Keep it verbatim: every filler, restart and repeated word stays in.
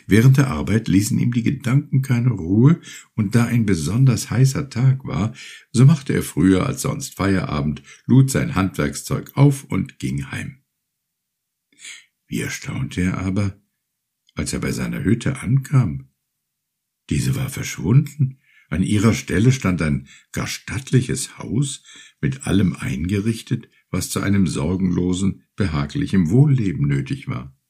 Während der Arbeit ließen ihm die Gedanken keine Ruhe, und da ein besonders heißer Tag war, so machte er früher als sonst Feierabend, lud sein Handwerkszeug auf und ging heim. Wie erstaunte er aber, als er bei seiner Hütte ankam. Diese war verschwunden. An ihrer Stelle stand ein gar stattliches Haus, mit allem eingerichtet, was zu einem sorgenlosen, behaglichen Wohlleben nötig war.